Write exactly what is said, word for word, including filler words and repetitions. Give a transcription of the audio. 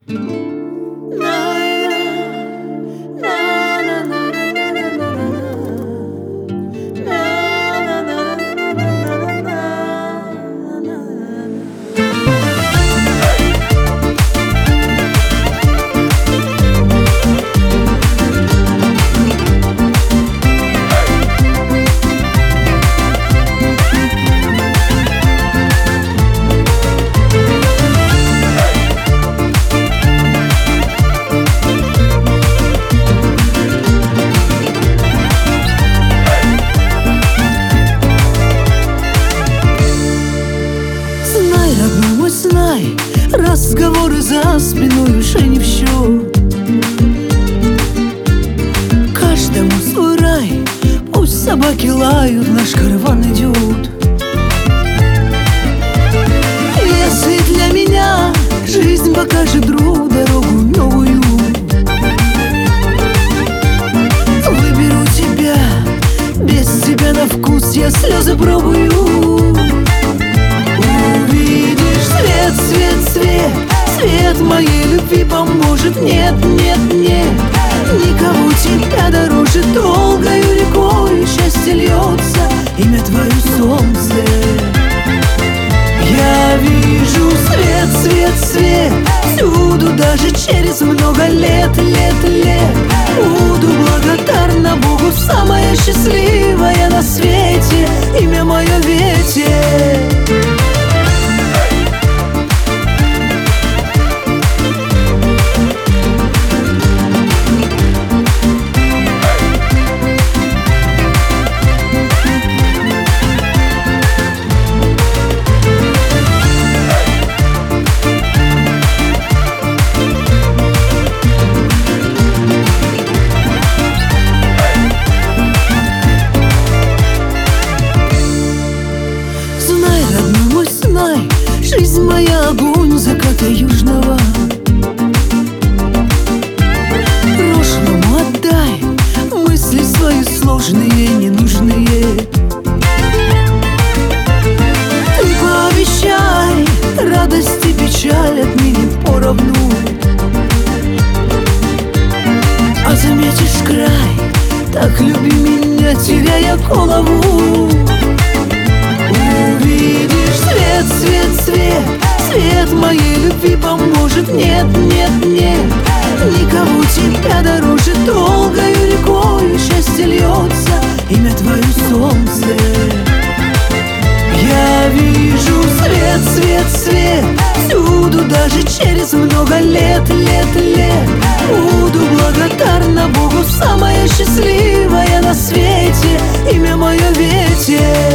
Знай, разговоры за спиной уже не в счет. Каждому свой рай, пусть собаки лают, наш караван идет. Если для меня жизнь покажет другу дорогу новую, выберу тебя, без тебя на вкус я слезы пробую. Свет, свет, свет, свет моей любви поможет. Нет, нет, нет, никого тебя дороже. Долгою рекой счастье льется, имя твое солнце. Я вижу свет, свет, свет всюду, даже через много лет, лет, лет. Буду благодарна Богу, самая счастливая на свете, имя мое ветер. Жизнь моя огонь заката южного. Прошлому отдай мысли свои сложные, ненужные. Ты пообещай, радость и печаль отныне поровну. А заметишь край, так люби меня, теряя голову. Увидишь свет, свет, свет, свет моей любви поможет. Нет, нет, нет, никого тебя дороже. Долгою рекой счастье льется, имя твое солнце. Я вижу свет, свет, свет всюду, даже через много лет, лет, лет. Буду благодарна Богу, самая счастливая на свете, имя мое ветер.